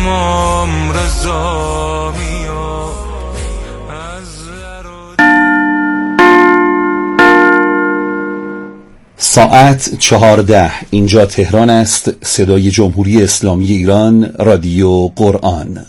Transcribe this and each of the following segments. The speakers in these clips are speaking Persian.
امام رضا میاد ساعت 14. اینجا تهران است. صدای جمهوری اسلامی ایران، رادیو قرآن.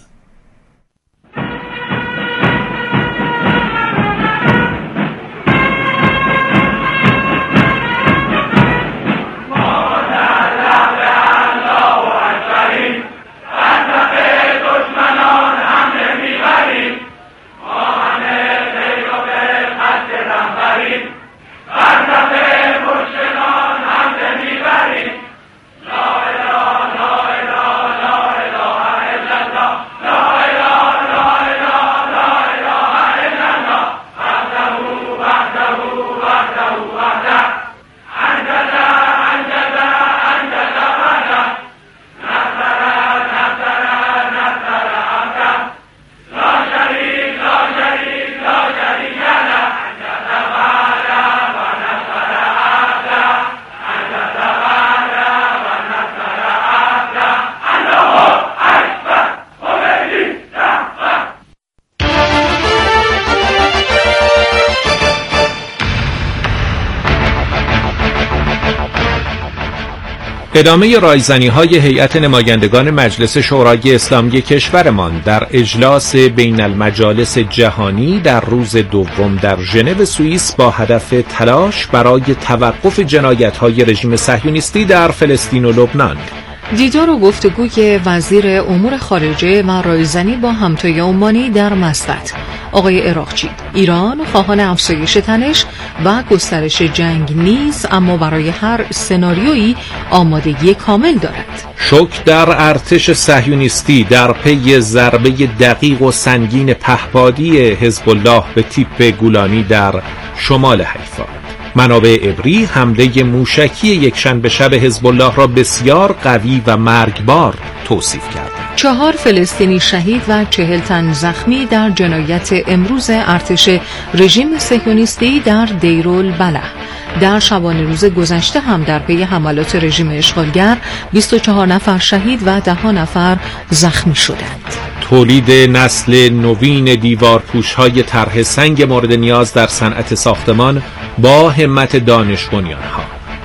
ادامه رایزنی‌های هیئت نمایندگان مجلس شورای اسلامی کشورمان در اجلاس بین المجالس جهانی در روز دوم در ژنو سوئیس با هدف تلاش برای توقف جنایت‌های رژیم صهیونیستی در فلسطین و لبنان. دیدار و گفتگوی وزیر امور خارجه و رایزنی با همتای عمانی در مسقط. آقای عراقچی: ایران خواهان افزایش تنش و گسترش جنگ نیست، اما برای هر سناریویی آمادگی کامل دارد. شوک در ارتش صهیونیستی در پی ضربه دقیق و سنگین پهپادی حزب الله به تیپ گولانی در شمال حیفا. منابع عبری حمله موشکی یکشنبه شب حزب الله را بسیار قوی و مرگبار توصیف کرد. 4 فلسطینی شهید و 40 تن زخمی در جنایت امروز ارتش رژیم صهیونیستی در دیرالبلح. در شبانه روز گذشته هم در پی حملات رژیم اشغالگر 24 نفر شهید و 10 نفر زخمی شدند. تولید نسل نوین دیوارپوش‌های طرح سنگ مورد نیاز در صنعت ساختمان با همت دانش بنیان‌ها.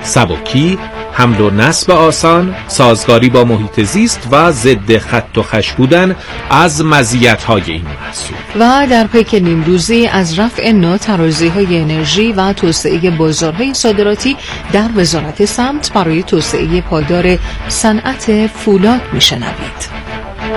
سبکی، حمل و نصب آسان، سازگاری با محیط زیست و ضد خط و خش بودن از مزیت‌های این محصول. و در پیک نیمروزی از رفع ناترازی‌های انرژی و توسعه بازارهای صادراتی در وزارت سمت برای توسعه پایدار صنعت فولاد می‌شنوید.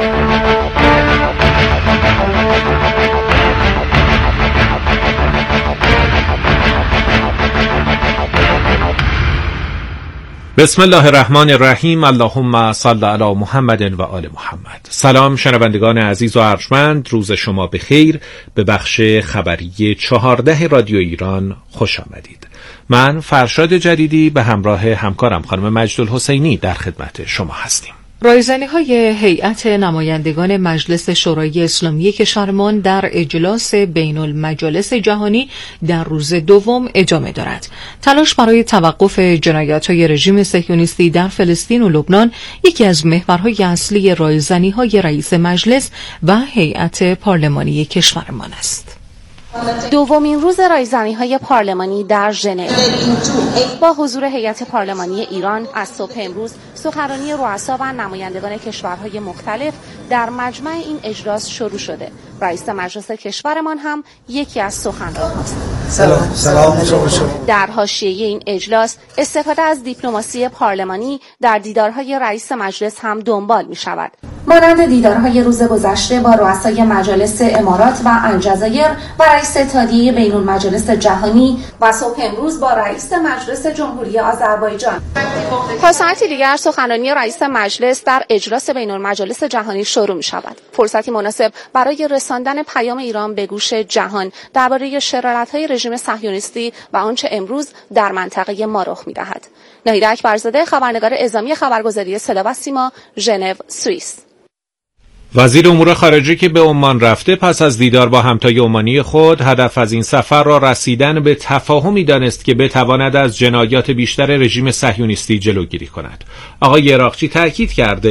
بسم الله الرحمن الرحیم. اللهم صل علی محمد و آل محمد. سلام شنوندگان عزیز و ارجمند، روز شما بخیر. به بخش خبری 14 رادیو ایران خوش آمدید. من فرشاد جدیدی به همراه همکارم خانم مجدالحسینی در خدمت شما هستیم. رایزنی‌های هیئت نمایندگان مجلس شورای اسلامی کشورمان در اجلاس بین المجالس جهانی در روز دوم ادامه دارد. تلاش برای توقف جنایت‌های رژیم صهیونیستی در فلسطین و لبنان یکی از محورهای اصلی رایزنی‌های رئیس مجلس و هیئت پارلمانی کشورمان است. دومین روز رایزنی‌های پارلمانی در ژنو با حضور هیئت پارلمانی ایران از صبح امروز سخنرانی رؤسا و نمایندگان کشورهای مختلف در مجمع این اجلاس شروع شده. رئیس مجلس کشورمان هم یکی از سخنران‌هاست. سلام در حاشیه این اجلاس استفاده از دیپلماسی پارلمانی در دیدارهای رئیس مجلس هم دنبال می‌شود. مانند دیدارهای روز گذشته با رؤسای مجالس امارات و الجزایر و رئیس اتحادیه بین المجالس جهانی و صبح امروز با رئیس مجلس جمهوری آذربایجان. تا ساعتی دیگر سخنرانی رئیس مجلس در اجلاس بین المجالس جهانی شروع می‌شود. فرصتی مناسب برای رساندن پیام ایران به گوش جهان درباره شرارت‌های رژیم صهیونیستی و آنچه امروز در منطقه ما رخ می‌دهد. ناهید اکبرزاده، خبرنگار اعزامی خبرگزاری صدا و سیما، ژنو، سوئیس. وزیر امور خارجه که به عمان رفته پس از دیدار با همتای عمانی خود هدف از این سفر را رسیدن به تفاهمی دانست که بتواند از جنایات بیشتر رژیم صهیونیستی جلوگیری کند. آقای عراقچی تأکید کرده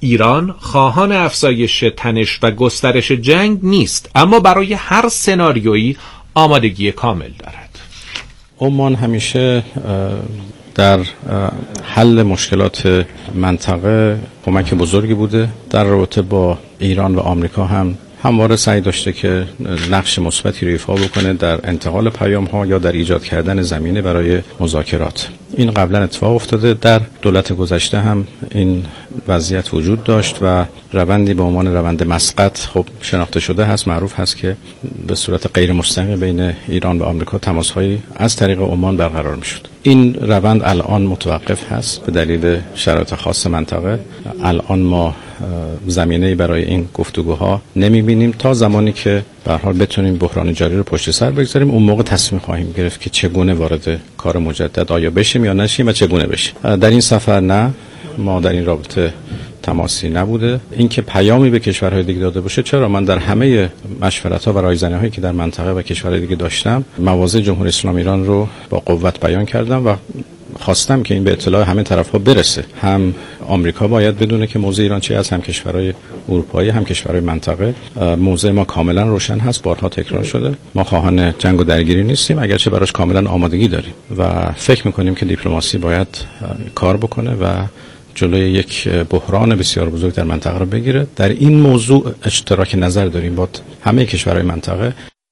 ایران خواهان افزایش تنش و گسترش جنگ نیست، اما برای هر سناریویی آمادگی کامل دارد. عمان همیشه در حل مشکلات منطقه کمک بزرگی بوده. در رابطه با ایران و آمریکا هم همواره سعی داشته که نقش مثبتی رو ایفا بکنه در انتقال پیام‌ها یا در ایجاد کردن زمینه برای مذاکرات. این قبلا اتفاق افتاده، در دولت گذشته هم این وضعیت وجود داشت و روندی به عنوان روند مسقط خب شناخته شده هست، معروف هست که به صورت غیر مستقیم بین ایران و آمریکا تماس‌هایی از طریق عمان برقرار می‌شد. این روند الان متوقف هست به دلیل شرایط خاص منطقه. الان ما زمینه‌ای برای این گفتگوها نمی‌بینیم تا زمانی که به هر حال بتونیم بحران جاری رو پشت سر بگذاریم. اون موقع تصمیم خواهیم گرفت که چگونه وارد کار مجدد آیا بشیم یا نشیم و چگونه بشیم. در این سفر نه، ما در این رابطه تماسی نبوده. اینکه پیامی به کشورهای دیگه داده باشه، چرا؟ من در همه مشورت‌ها و رایزنی‌هایی که در منطقه و کشورهای دیگه داشتم مواضع جمهوری اسلامی ایران رو با قوت بیان کردم و خواستم که این به اطلاع همه طرف‌ها برسه. هم آمریکا باید بدونه که موضع ایران چی است، هم کشورهای اروپایی، هم کشورهای منطقه. موضع ما کاملا روشن هست، بارها تکرار شده. ما خواهان جنگ و درگیری نیستیم، اگرچه براش کاملا آمادگی داریم و فکر می‌کنیم که دیپلماسی باید کار بکنه و جلوی یک بحران بسیار بزرگ در منطقه رو بگیره. در این موضوع اشتراک نظر داریم با همه کشورهای منطقه.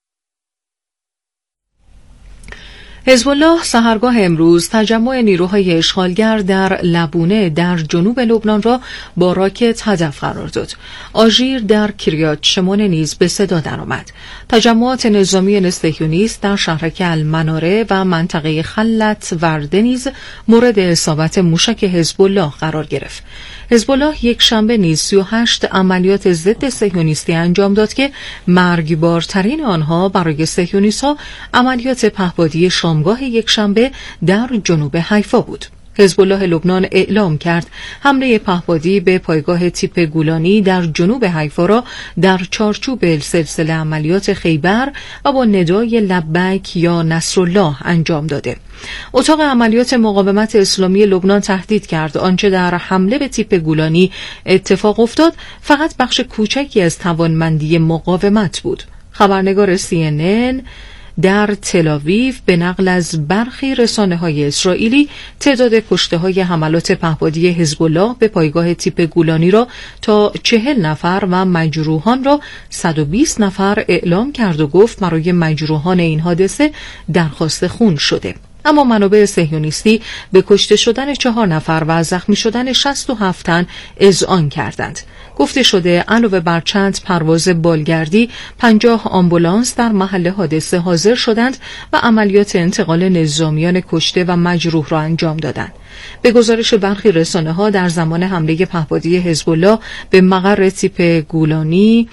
حزب الله سحرگاه امروز تجمع نیروهای اشغالگر در لبونه در جنوب لبنان را با راکت هدف قرار داد. آژیر در کریات شمون نیز به صدا درآمد. تجمعات نظامی صهیونیست در شهرک المناره و منطقه خلت ورده نیز مورد اصابت موشک حزب الله قرار گرفت. حزب الله یک شنبه نیز 38 عملیات ضد صهیونیستی انجام داد که مرگبارترین آنها برای صهیونیست‌ها عملیات پهپادی شامگاه یک شنبه در جنوب حیفا بود. حزب الله لبنان اعلام کرد حمله پهپادی به پایگاه تیپ گولانی در جنوب حیفا را در چارچوب سلسله عملیات خیبر و با ندای لبیک یا نصرالله انجام داده. اتاق عملیات مقاومت اسلامی لبنان تهدید کرد آنچه در حمله به تیپ گولانی اتفاق افتاد فقط بخش کوچکی از توانمندی مقاومت بود. خبرنگار CNN در تل‌آویو به نقل از برخی رسانه‌های اسرائیلی تعداد کشته‌های حملات پهپادی حزب الله به پایگاه تیپ گولانی را تا 40 نفر و مجروحان را 120 نفر اعلام کرد و گفت برای مجروحان این حادثه درخواست خون شده. اما منابع صهیونیستی به کشته شدن 4 نفر و زخمی شدن 67 تن اذعان کردند. گفته شده علاوه بر چند پرواز بالگردی 50 آمبولانس در محل حادثه حاضر شدند و عملیات انتقال نظامیان کشته و مجروح را انجام دادند. به گزارش برخی رسانه‌ها در زمان حمله پهپادی حزب الله به مقر تیپ گولانی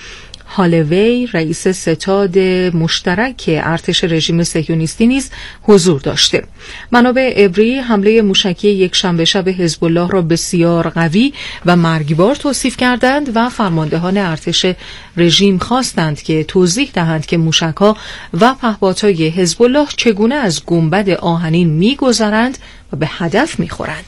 هالوی رئیس ستاد مشترک ارتش رژیم صهیونیستی نیز حضور داشته. منابع عبری حمله موشکی یک شنبه شب حزب الله را بسیار قوی و مرگبار توصیف کردند و فرماندهان ارتش رژیم خواستند که توضیح دهند که موشک‌ها و پهپادهای حزب الله چگونه از گنبد آهنین می‌گذرند و به هدف می‌خورند.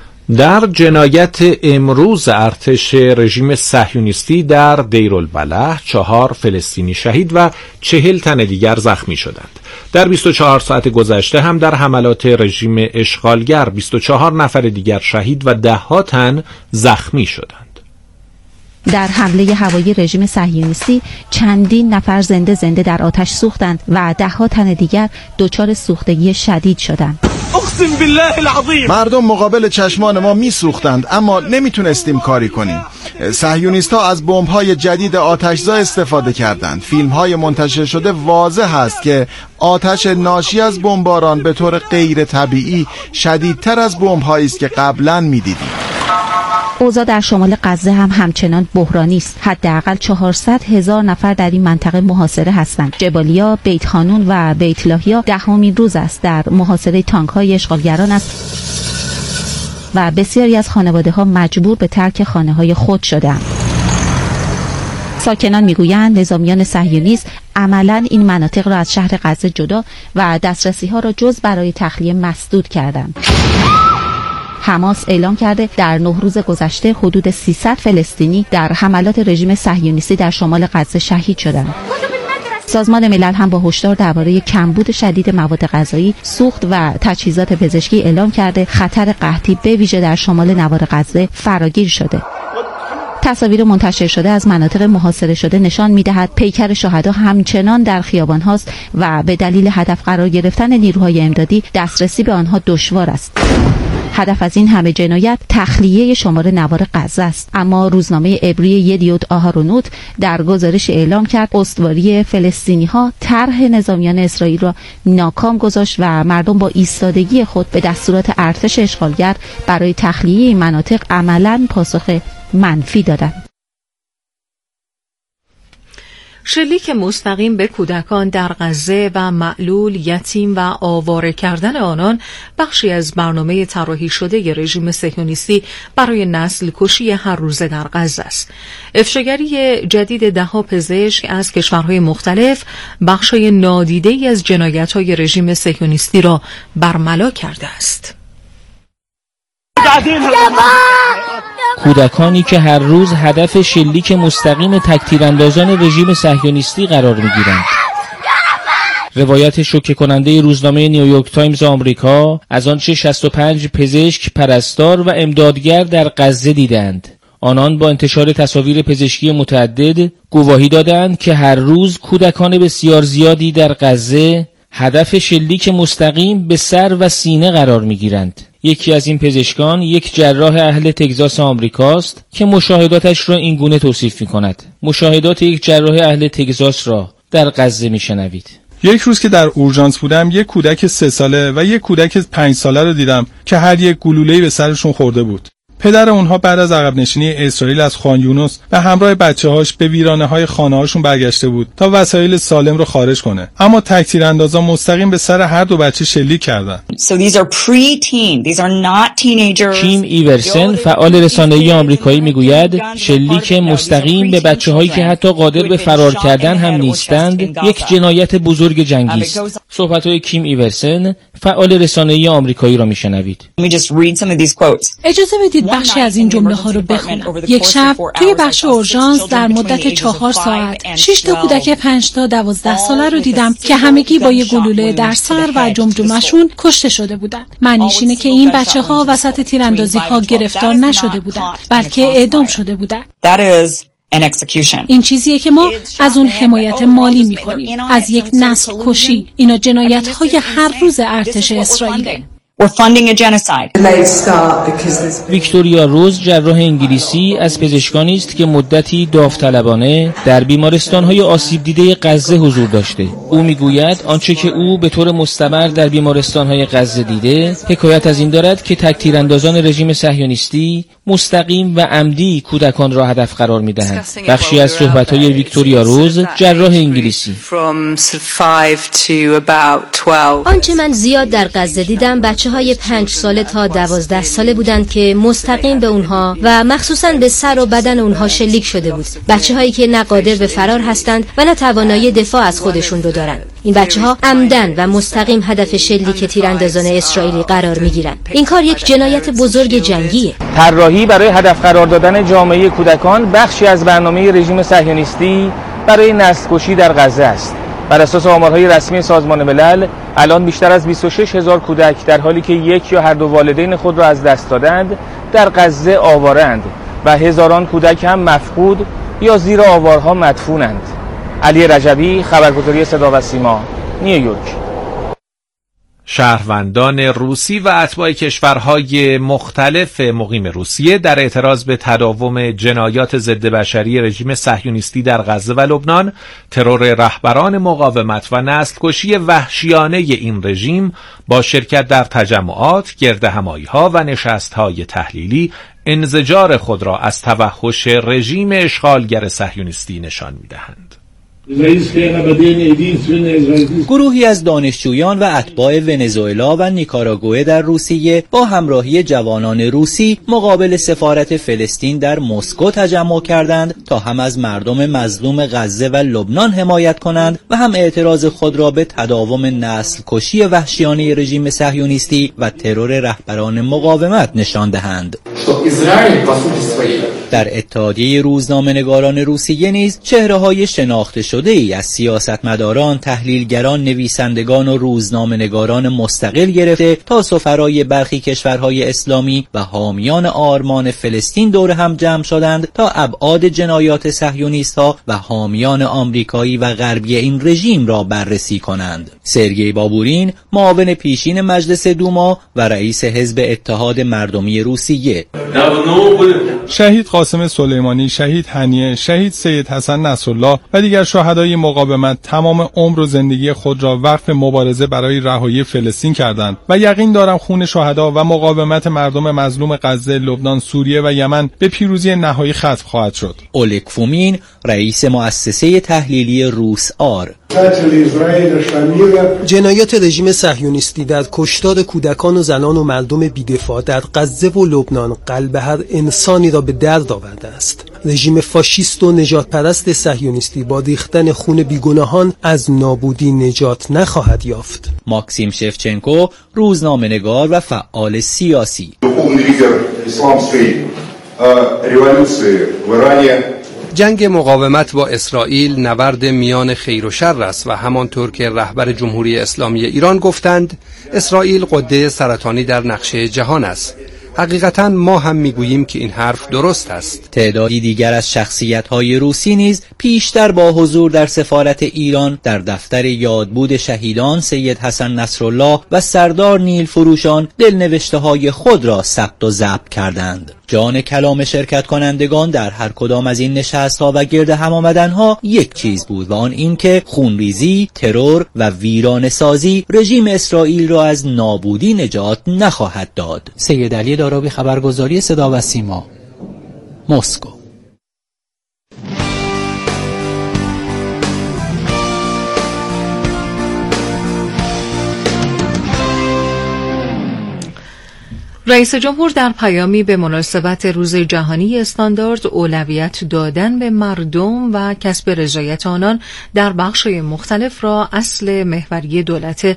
در جنایت امروز ارتش رژیم صهیونیستی در دیرالبلح 4 فلسطینی شهید و 40 تن دیگر زخمی شدند. در 24 ساعت گذشته هم در حملات رژیم اشغالگر 24 نفر دیگر شهید و 10 تن زخمی شدند. در حمله هوایی رژیم صهیونیستی چندین نفر زنده در آتش سوختند و 10 تن دیگر دچار سوختگی شدید شدند. اقسم بالله العظیم مردم مقابل چشمان ما میسوختند اما نمیتونستیم کاری کنیم. صهیونیست‌ها از بمب‌های جدید آتش‌زا استفاده کردند. فیلم‌های منتشر شده واضح است که آتش ناشی از بمباران به طور غیر طبیعی شدیدتر از بمب‌هایی است که قبلا می‌دیدیم. اوضاع در شمال غزه هم همچنان بحرانی است. حداقل 400,000 نفر در این منطقه محاصره هستند. جبالیا، بیت خانون و بیت لاهیا 10مین روز است در محاصره تانک‌های اشغالگران است و بسیاری از خانواده‌ها مجبور به ترک خانه‌های خود شدند. ساکنان میگویند نظامیان صهیونیست عملاً این مناطق را از شهر غزه جدا و دسترسی‌ها را جز برای تخلیه مسدود کردند. حماس اعلام کرده در 9 روز گذشته حدود 300 فلسطینی در حملات رژیم صهیونیستی در شمال غزه شهید شدند. سازمان ملل هم با هشدار درباره کمبود شدید مواد غذایی، سوخت و تجهیزات پزشکی اعلام کرده خطر قحطی به ویژه در شمال نوار غزه فراگیر شده. تصاویر منتشر شده از مناطق محاصره شده نشان می‌دهد پیکر شهدا همچنان در خیابان هاست و به دلیل هدف قرار گرفتن نیروهای امدادی دسترسی به آنها دشوار است. هدف از این همه جنایت تخلیه شمال نوار غزه است. اما روزنامه عبری یدیوت آهارونوت در گزارش اعلام کرد استواری فلسطینی‌ها طرح نظامیان اسرائیل را ناکام گذاشت و مردم با ایستادگی خود به دستورات ارتش اشغالگر برای تخلیه این مناطق عملاً پاسخ منفی دادند. شلیک مستقیم به کودکان در غزه و معلول، یتیم و آواره کردن آنان بخشی از برنامه طراحی شده رژیم صهیونیستی برای نسل کشی هر روزه در غزه است. افشاگری جدید ده‌ها پزشک از کشورهای مختلف بخشای نادیده‌ای از جنایت‌های رژیم صهیونیستی را برملا کرده است. کودکانی که هر روز هدف شلیک مستقیم تک‌تیراندازان رژیم صهیونیستی قرار می‌گیرند. روایت شوکه کننده روزنامه نیویورک تایمز آمریکا از آنچه 65 پزشک، پرستار و امدادگر در غزه دیدند. آنان با انتشار تصاویر پزشکی متعدد گواهی دادند که هر روز کودکان بسیار زیادی در غزه هدف شلیک مستقیم به سر و سینه قرار می‌گیرند. یکی از این پزشکان یک جراح اهل تگزاس آمریکاست که مشاهداتش را این گونه توصیف می‌کند. مشاهدات یک جراح اهل تگزاس را در غزه می‌شنوید. یک روز که در اورژانس بودم، یک کودک 3 ساله و یک کودک 5 ساله رو دیدم که هر یک گلوله‌ای به سرشون خورده بود. پدر اونها بعد از عقب نشینی اسرائیل از خان یونس به همراه بچه‌هاش به ویرانه‌های خانه‌هاشون برگشته بود تا وسایل سالم رو خارج کنه. اما تک‌تیراندازان مستقیم به سر هر دو بچه شلیک کردند. کیم ایورسن، فعال رسانه‌ای آمریکایی میگوید شلیک مستقیم به بچه‌هایی که حتی قادر به فرار کردن هم نیستند یک جنایت بزرگ جنگی است. صحبت‌های کیم ایورسن، فعال رسانه‌ای آمریکایی را میشنوید. اجازه بدید بخشی از این جمله ها رو بخونم. یک شب توی بخش اورژانس در مدت 4 ساعت 6 تا کودک 5 تا 12 ساله رو دیدم که همگی با یک گلوله در سر و جمجمه‌شون کشته شده بودن. معنیش اینه که این بچه‌ها وسط تیراندازی‌ها گرفتار نشده بودن، بلکه اعدام شده بودن. این چیزیه که ما از اون حمایت مالی می‌کنیم، از یک نسل کشی. اینا جنایت‌های هر روز ارتش اسرائیل. ویکتوریا روز، جراح انگلیسی، از پزشکانی است که مدتی داوطلبانه در بیمارستان‌های آسیب دیده غزه حضور داشته. او میگوید آنچه که او به طور مستمر در بیمارستان‌های غزه دیده، حکایت از این دارد که تک‌تیراندازان رژیم صهیونیستی مستقیم و عمدی کودکان را هدف قرار می‌دهند. بخشی از صحبت‌های ویکتوریا روز، جراح انگلیسی. آنچه من زیاد در غزه دیدم بچه‌های 5 ساله تا 12 ساله بودند که مستقیم به اونها و مخصوصاً به سر و بدن اونها شلیک شده بود. بچه‌هایی که نه قادر به فرار هستند و نه توانایی دفاع از خودشون رو دارند. این بچه‌ها عمدن و مستقیم هدف شلیک تیراندازان اسرائیلی قرار می‌گیرند. این کار یک جنایت بزرگ جنگیه. طراحی برای هدف قرار دادن جامعه کودکان بخشی از برنامه رژیم صهیونیستی برای نسل‌کشی در غزه است. بر اساس آمارهای رسمی سازمان ملل الان بیشتر از 26,000 کودک در حالی که یک یا هر دو والدین خود را از دست دادند در غزه آوارند و هزاران کودک هم مفقود یا زیر آوارها مدفونند. علی رجبی، خبرگزاری صدا و سیما، نیویورک. شهروندان روسی و اتباع کشورهای مختلف مقیم روسیه در اعتراض به تداوم جنایات ضد بشری رژیم صهیونیستی در غزه و لبنان، ترور رهبران مقاومت و نسل‌کشی وحشیانه این رژیم با شرکت در تجمعات، گردهمایی‌ها و نشست‌های تحلیلی انزجار خود را از توحش رژیم اشغالگر صهیونیستی نشان می‌دهند. گروهی از دانشجویان و اتباع ونزوئلا و نیکاراگوئه در روسیه با همراهی جوانان روسی مقابل سفارت فلسطین در مسکو تجمع کردند تا هم از مردم مظلوم غزه و لبنان حمایت کنند و هم اعتراض خود را به تداوم نسل کشی وحشیانه رژیم صهیونیستی و ترور رهبران مقاومت نشان دهند. در اتحادیه روزنامه‌نگاران روسیه نیز چهره‌های شناخته شده ای از سیاستمداران، تحلیلگران، نویسندگان و روزنامه‌نگاران مستقل گرفته تا سفرای برخی کشورهای اسلامی و حامیان آرمان فلسطین دور هم جمع شدند تا ابعاد جنایات صهیونیست‌ها و حامیان آمریکایی و غربی این رژیم را بررسی کنند. سرگئی بابورین، معاون پیشین مجلس دوما و رئیس حزب اتحاد مردمی روسیه: شهید قاسم سلیمانی، شهید هنیه، شهید سید حسن نصرالله و دیگر شهدای مقاومت تمام عمر و زندگی خود را وقف مبارزه برای رهایی فلسطین کردند و یقین دارم خون شهدا و مقاومت مردم مظلوم غزه، لبنان، سوریه و یمن به پیروزی نهایی ختم خواهد شد. اولگ فومین، رئیس مؤسسه تحلیلی روس آر: جنایات رژیم صهیونیستی در کشتار کودکان و زنان و مردم بی‌دفاع در غزه و لبنان قلب هر انسانی را به درد آورده است. رژیم فاشیست و نجات پرست صهیونیستی با ریختن خون بیگناهان از نابودی نجات نخواهد یافت. ماکسیم شفچنکو، روزنامه‌نگار و فعال سیاسی: جنگ مقاومت با اسرائیل نبرد میان خیر و شر است و همانطور که رهبر جمهوری اسلامی ایران گفتند اسرائیل غده سرطانی در نقشه جهان است. حقیقتا ما هم میگوییم که این حرف درست است. تعدادی دیگر از شخصیت‌های روسی نیز پیشتر با حضور در سفارت ایران در دفتر یادبود شهیدان سید حسن نصرالله و سردار نیل فروشان دلنوشته‌های خود را ثبت و ضبط کردند. جان کلام شرکت کنندگان در هر کدام از این نشست‌ها و گرد هم آمدن‌ها یک چیز بود و آن این که خونریزی، ترور و ویرانه‌سازی رژیم اسرائیل را از نابودی نجات نخواهد داد. سید علی دارابی، خبرگزاری صدا و سیما، مسکو. رئیس جمهور در پیامی به مناسبت روز جهانی استاندارد اولویت دادن به مردم و کسب رضایت آنان در بخش‌های مختلف را اصل محوری دولت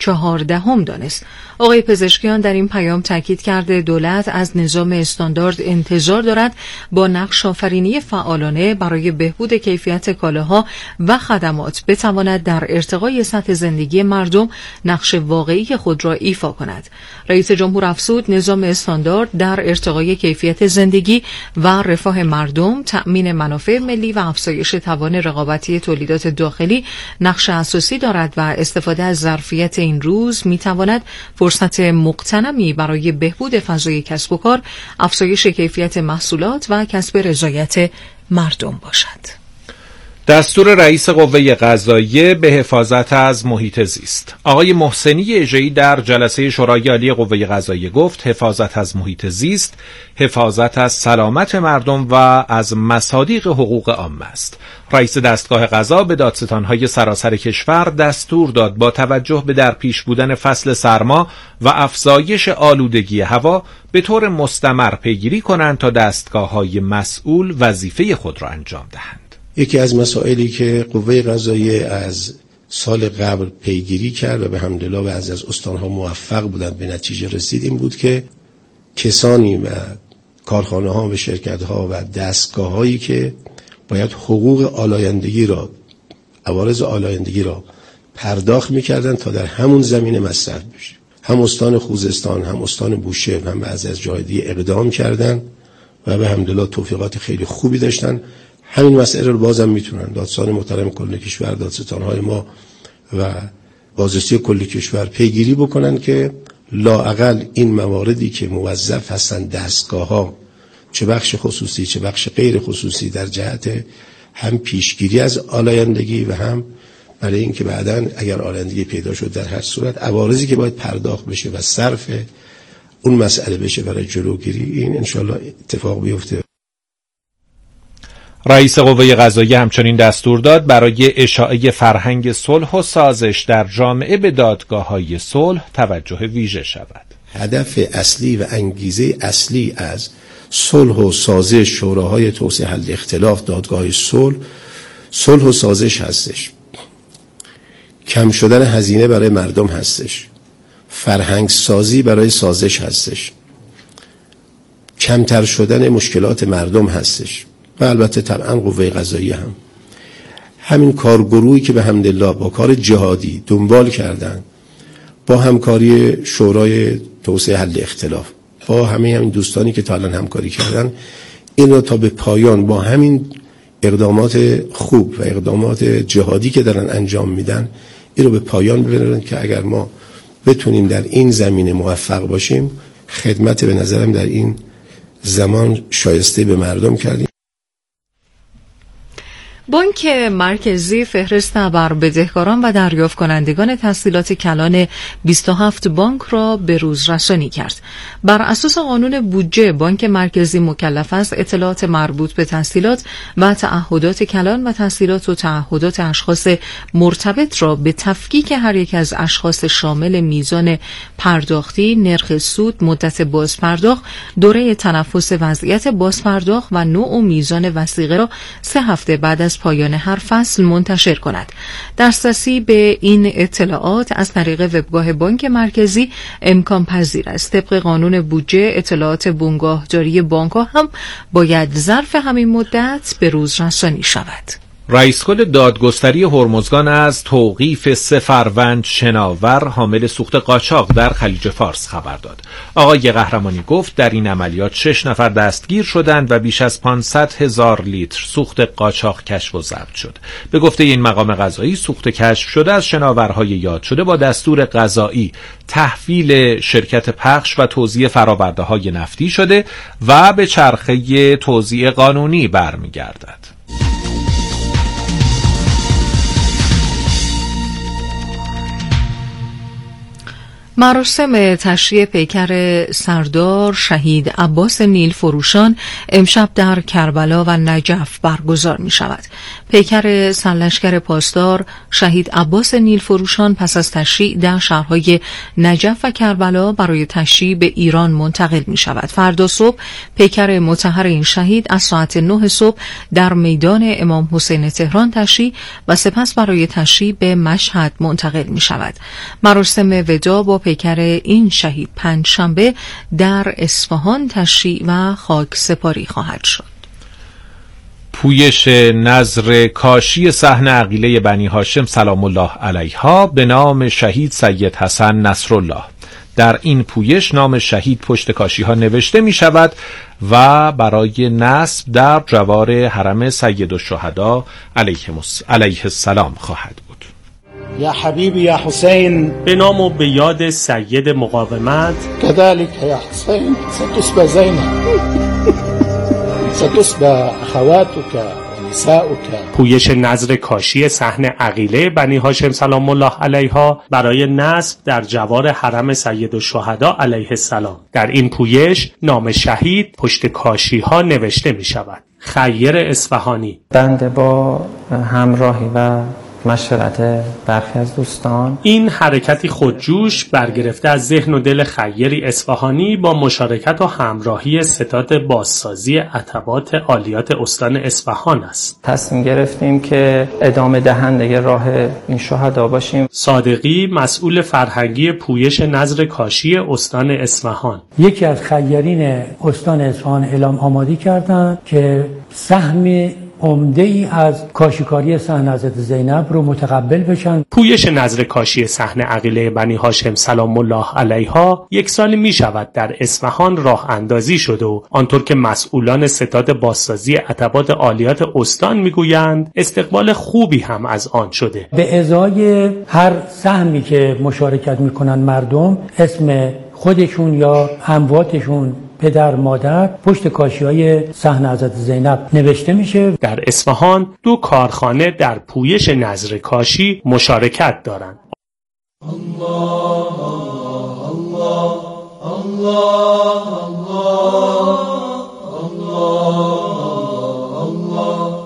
14 دانست. آقای پزشکیان در این پیام تاکید کرده دولت از نظام استاندارد انتظار دارد با نقش آفرینی فعالانه برای بهبود کیفیت کالاها و خدمات بتواند در ارتقای سطح زندگی مردم نقش واقعی خود را ایفا کند. رئیس جمهور افزود نظام استاندارد در ارتقای کیفیت زندگی و رفاه مردم، تأمین منافع ملی و افزایش توان رقابتی تولیدات داخلی نقش اساسی دارد و استفاده از ظرفیت این روز میتواند فرصت مغتنمی برای بهبود فضای کسب و کار، افزایش کیفیت محصولات و کسب رضایت مردم باشد. دستور رئیس قوه قضاییه به حفاظت از محیط زیست. آقای محسنی اژه‌ای در جلسه شورای عالی قوه قضاییه گفت حفاظت از محیط زیست، حفاظت از سلامت مردم و از مصادیق حقوق عامه است. رئیس دستگاه قضا به دادستان‌های سراسر کشور دستور داد با توجه به در پیش بودن فصل سرما و افزایش آلودگی هوا به طور مستمر پیگیری کنند تا دستگاه‌های مسئول وظیفه خود را انجام دهند. یکی از مسائلی که قوه قضاییه از سال قبل پیگیری کرد و به حمدالله بعضی از استانها موفق بودند به نتیجه رسید این بود که کسانی و کارخانه‌ها و شرکت‌ها و دستگاه‌هایی که باید حقوق آلایندگی را، عوارض آلایندگی را پرداخت می‌کردند تا در همون زمینه مصرف بشه. هم استان خوزستان، هم استان بوشهر، هم بعضی از جاهای دیگه اقدام کردند و به حمدالله توفیقات خیلی خوبی داشتن. همین مسئله رو بازم میتونن دادستان محترم کل کشور، دادستان‌های ما و بازرسی کل کشور پیگیری بکنن که لااقل این مواردی که موظف هستن دستگاه‌ها، چه بخش خصوصی چه بخش غیر خصوصی، در جهت هم پیشگیری از آلایندگی و هم برای اینکه بعداً اگر آلایندگی پیدا شد در هر صورت عوارضی که باید پرداخت بشه و صرف اون مسئله بشه برای جلوگیری، این انشالله اتفاق بیفته. رئیس قوه قضاییه همچنین دستور داد برای اشاعه فرهنگ صلح و سازش در جامعه به دادگاه‌های صلح توجه ویژه شود. هدف اصلی و انگیزه اصلی از صلح و سازش، شوراهای توسعه حل اختلاف، دادگاه صلح و سازش هستش. کم شدن هزینه برای مردم هستش. فرهنگ سازی برای سازش هستش. کمتر شدن مشکلات مردم هستش. و البته طبعا قوه قضاییه هم همین کارگروهی که به حمدالله با کار جهادی دنبال کردن، با همکاری شورای توسعه حل اختلاف، با همین دوستانی که تا الان همکاری کردن، این را تا به پایان با همین اقدامات خوب و اقدامات جهادی که دارن انجام میدن این رو به پایان ببرن که اگر ما بتونیم در این زمینه موفق باشیم، خدمت به نظرم در این زمان شایسته به مردم کردیم. بانک مرکزی فهرست بر بدهکاران و دریافت کنندگان تسهیلات کلان 27 بانک را به روز رسانی کرد. بر اساس قانون بودجه، بانک مرکزی مکلف است اطلاعات مربوط به تسهیلات و تعهدات کلان و تسهیلات و تعهدات اشخاص مرتبط را به تفکیک هر یک از اشخاص شامل میزان پرداختی، نرخ سود، مدت بازپرداخت، دوره تنفس وضعیت بازپرداخت و نوع و میزان وثیقه را 3 هفته بعد از پایان هر فصل منتشر کند. دسترسی به این اطلاعات از طریق وبگاه بانک مرکزی امکان پذیر است. طبق قانون بودجه، اطلاعات بنگاهداری بانک‌ها هم باید ظرف همین مدت به روز رسانی شود. رئیس کل دادگستری هرمزگان از توقیف 3 فروند شناور حامل سوخت قاچاق در خلیج فارس خبر داد. آقای قهرمانی گفت در این عملیات 6 نفر دستگیر شدند و بیش از 500,000 لیتر سوخت قاچاق کشف و ضبط شد. به گفته این مقام قضایی، سوخت کشف شده از شناورهای یاد شده با دستور قضایی تحویل شرکت پخش و توزیع فرآورده‌های نفتی شده و به چرخه توزیع قانونی برمیگردد. مراسم تشییع پیکر سردار شهید عباس نیل فروشان امشب در کربلا و نجف برگزار می شود. پیکر سرلشکر پاسدار شهید عباس نیل فروشان پس از تشییع در شهرهای نجف و کربلا برای تشییع به ایران منتقل می شود. فردا صبح پیکر مطهر این شهید از ساعت 9 صبح در میدان امام حسین تهران تشییع و سپس برای تشییع به مشهد منتقل می شود. مراسم وداع با پیکر این شهید پنجشنبه در اصفهان تشییع و خاک سپاری خواهد شد. پویش نذر کاشی صحن عقیله بنی هاشم سلام الله علیها به نام شهید سید حسن نصرالله. در این پویش نام شهید پشت کاشی ها نوشته می شود و برای نصب در جوار حرم سید الشهدا علیه السلام خواهد بود. یا حبیبی یا حسین، به نام و به یاد سید مقاومت. كذلك یا حسین ستصبح زینب، ستصبح اخواتك و نساؤك. پویش نذر کاشی صحن عقیله بنی هاشم سلام الله علیها برای نصب در جوار حرم سید الشهدا علیه السلام. در این پویش نام شهید پشت کاشی ها نوشته می شود. خیر اصفهانی. بنده با همراهی و مشورت برخی از دوستان، این حرکتی خودجوش برگرفته از ذهن و دل خیری اصفهانی با مشارکت و همراهی ستاد بازسازی عتبات عالیات استان اصفهان است. تصمیم گرفتیم که ادامه دهنده راه این شهدا باشیم. صادقی، مسئول فرهنگی پویش نذر کاشی استان اصفهان: یکی از خیرین استان اصفهان اعلام آماده کردند که سهم عمده ای از کاشیکاری صحن حضرت زینب رو متقبل بشن. پویش نذر کاشی صحن عقیله بنی هاشم سلام الله علیها 1 سال می شود در اصفهان راه اندازی شده و آنطور که مسئولان ستاد بازسازی عتبات عالیات استان میگویند استقبال خوبی هم از آن شده. به ازای هر سهمی که مشارکت میکنن مردم، اسم خودشون یا امواتشون، پدر مادر، پشت کاشی‌های صحن حضرت زینب نوشته میشه. در اصفهان 2 کارخانه در پویش نذر کاشی مشارکت دارند. الله الله الله الله الله الله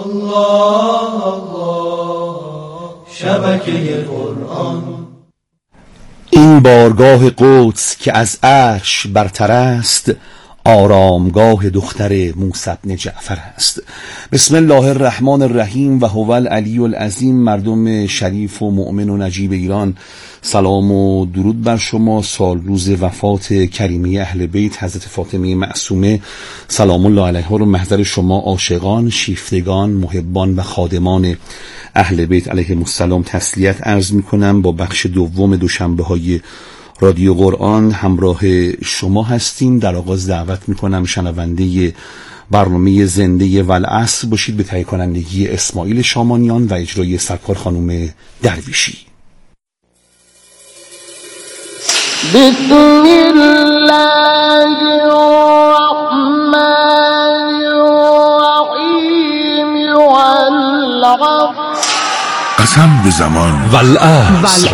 الله الله شبکه قرآن. این بارگاه قدس که از عرش برتر است، آرامگاه دختر موسی بن جعفر است. بسم الله الرحمن الرحیم و هو العلی العظیم. مردم شریف و مؤمن و نجیب ایران، سلام و درود بر شما. سال روز وفات کریمه اهل بیت حضرت فاطمه معصومه سلام الله علیها رو محضر شما عاشقان، شیفتگان، محبان و خادمان اهل بیت علیهم السلام تسلیت عرض میکنم. با بخش دوم دوشنبه های رادیو قرآن همراه شما هستیم. در آغاز دعوت میکنم شنونده برنامه زنده والعصر باشید به تهیه کنندگی اسماعیل شامانیان و اجرای سرکار خانم درویشی. بسم الله الرحمن الرحیم والعصر. قسم به زمان والعصر.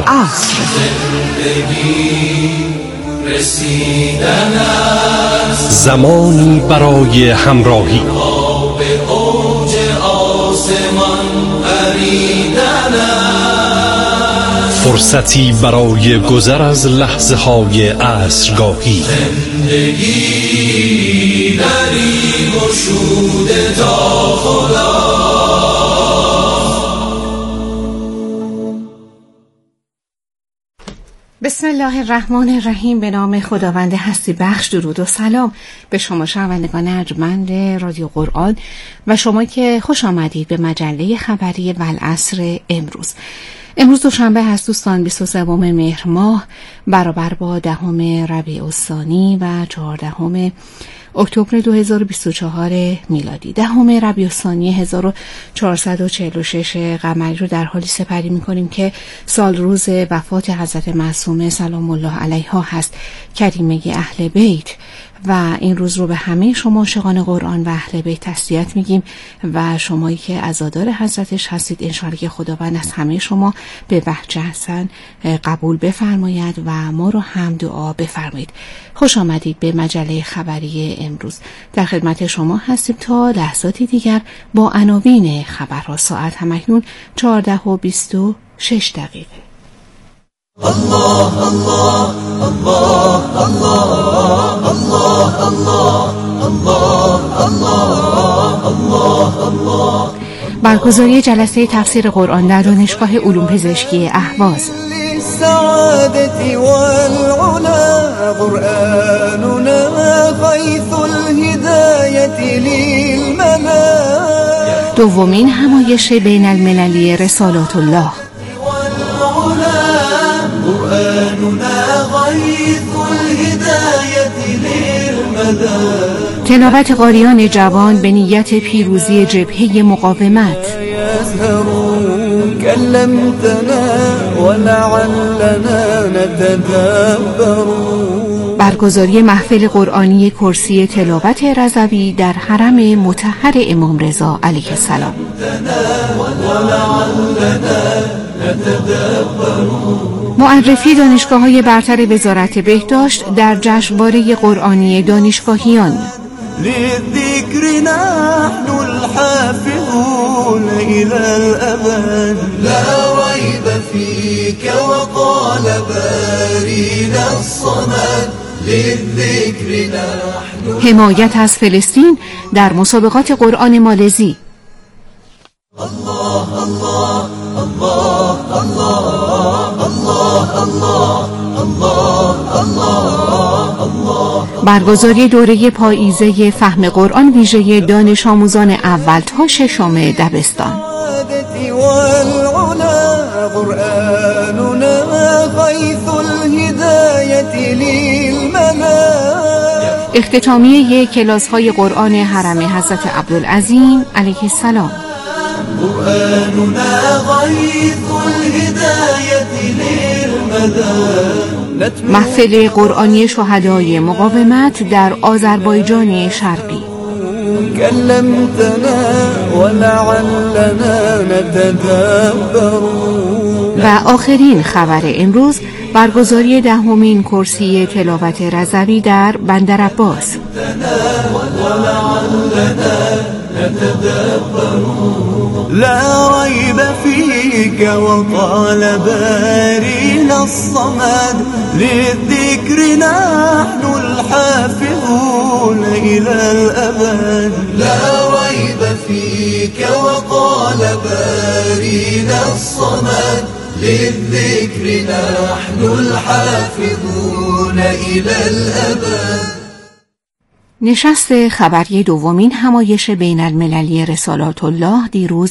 زندگی رسیدن است، زمانی برای همراهی، به اوج آسمان پریدن است، فرصتی برای گذر از لحظه های عصرگاهی. زندگی دری گشوده تا خدا. بسم الله الرحمن الرحیم. به نام خداوند هستی بخش. درود و سلام به شما شنوندگان ارجمند رادیو قرآن و شما که خوش آمدید به مجله خبری والعصر امروز دوشنبه هست دوستان، 23 مهر ماه برابر با 10 ربیع الثانی و 14 اکتبر 2024 میلادی. 10 ربیع الثانی 1446 قمری رو در حالی سپری می‌کنیم که سال روز وفات حضرت معصومه سلام الله علیها هست، کریمه اهل بیت، و این روز رو به همه شما عاشقان قرآن و اهل بیت تسلیت میگیم و شمایی که عزادار حضرتش هستید انشاءالله که خداوند از همه شما به وجه حسن قبول بفرماید و ما رو هم دعا بفرمایید. خوش آمدید به مجله خبری امروز. در خدمت شما هستیم تا لحظاتی دیگر با عناوین خبرها. ساعت همکنون 14:26. الله الله الله الله الله الله الله الله الله. برگزاری جلسه تفسیر قرآن در دانشگاه علوم پزشکی اهواز. للسعادة والعلا قرآننا غيث الهداية للملا. دومین همایش بین المللی رسالات الله. تلاوت قاریان جوان به نیت پیروزی جبهه مقاومت. برگزاری محفل قرآنی کرسی تلاوت رضوی در حرم مطهر امام رضا علیه السلام. معرفی دانشگاه‌های برتر وزارت بهداشت در جشنواره قرآنی دانشگاهیان. للذكر نحن الحافظون إلى الأبد لا ريب فيك وقال بارينا الصمد للذكر نحن. حمایت از فلسطین در مسابقات قرآن مالزی. الله الله الله الله الله الله الله الله. برگزاری دوره پاییزه فهم قرآن ویژه دانش آموزان اول تا ششم دبستان. اختتامیه کلاس‌های قرآن حرم حضرت عبدالعظیم علیه السلام. محفل قرآنی شهدای مقاومت در آذربایجان شرقی. و آخرین خبر امروز برگزاری 10مین کرسی تلاوت رضوی در بندر عباس. لا ريب فيك وقال بارينا الصمد للذكر نحن الحافظون إلى الأبد لا ريب فيك وقال بارينا الصمد للذكر نحن الحافظون إلى الأبد. نشست خبری دومین همایش بین المللی رسالات الله دیروز